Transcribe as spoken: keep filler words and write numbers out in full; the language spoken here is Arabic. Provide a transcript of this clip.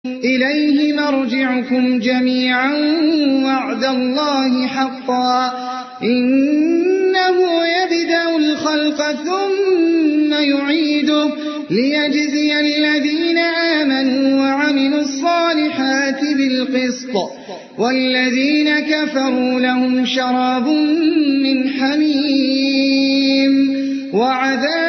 إليه مرجعكم جميعا وعد الله حقا إنه يبدأ الخلق ثم يعيده ليجزي الذين آمنوا وعملوا الصالحات بالقسط والذين كفروا لهم شراب من حميم وعذاب